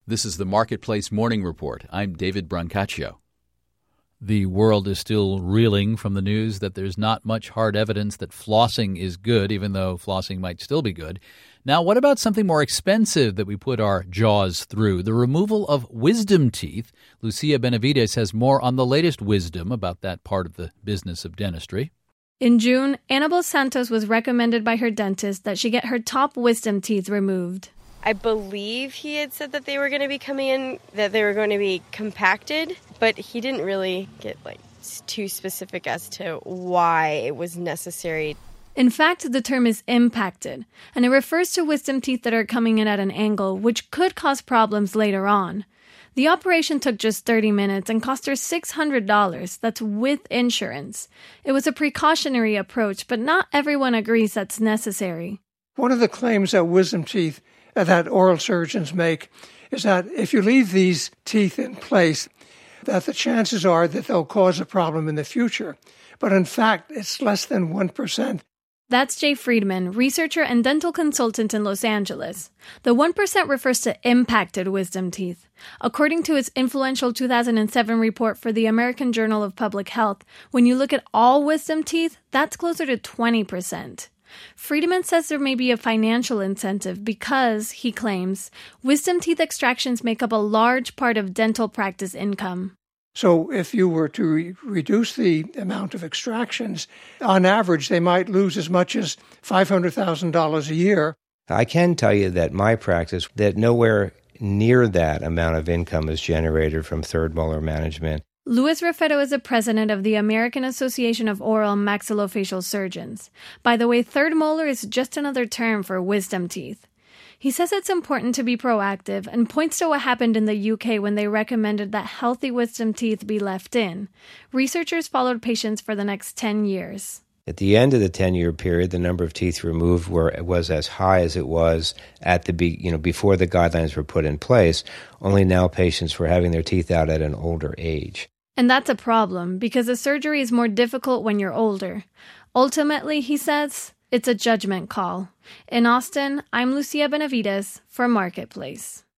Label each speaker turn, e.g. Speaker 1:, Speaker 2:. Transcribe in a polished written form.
Speaker 1: This is the Marketplace Morning Report. I'm David Brancaccio. The world is still reeling from the news that there's not much hard evidence that flossing is good, even though flossing might still be good. Now, what about something more expensive that we put our jaws through? The removal of wisdom teeth. Lucia Benavides has more on the latest wisdom about that part of the business of dentistry.
Speaker 2: In June, Annabelle Santos was recommended by her dentist that she get her top wisdom teeth removed.
Speaker 3: I believe he had said that they were going to be coming in, that they were going to be compacted, but he didn't really get too specific as to why it was necessary.
Speaker 2: In fact, the term is impacted, and it refers to wisdom teeth that are coming in at an angle, which could cause problems later on. The operation took just 30 minutes and cost her $600. That's with insurance. It was a precautionary approach, but not everyone agrees that's necessary.
Speaker 4: One of the claims that wisdom teeth that oral surgeons make is that if you leave these teeth in place, that the chances are that they'll cause a problem in the future. But in fact, it's less than 1%.
Speaker 2: That's Jay Friedman, researcher and dental consultant in Los Angeles. The 1% refers to impacted wisdom teeth. According to its influential 2007 report for the American Journal of Public Health, when you look at all wisdom teeth, that's closer to 20%. Friedman says there may be a financial incentive because, he claims, wisdom teeth extractions make up a large part of dental practice income.
Speaker 4: So if you were to reduce the amount of extractions, on average, they might lose as much as $500,000 a year.
Speaker 5: I can tell you that my practice, that nowhere near that amount of income is generated from third molar management.
Speaker 2: Luis Refero is the president of the American Association of Oral and Maxillofacial Surgeons. By the way, third molar is just another term for wisdom teeth. He says it's important to be proactive and points to what happened in the UK when they recommended that healthy wisdom teeth be left in. Researchers followed patients for the next 10 years.
Speaker 5: At the end of the 10-year period, the number of teeth removed was as high as it was at before the guidelines were put in place. Only now patients were having their teeth out at an older age.
Speaker 2: And that's a problem because the surgery is more difficult when you're older. Ultimately, he says, it's a judgment call. In Austin, I'm Lucia Benavides for Marketplace.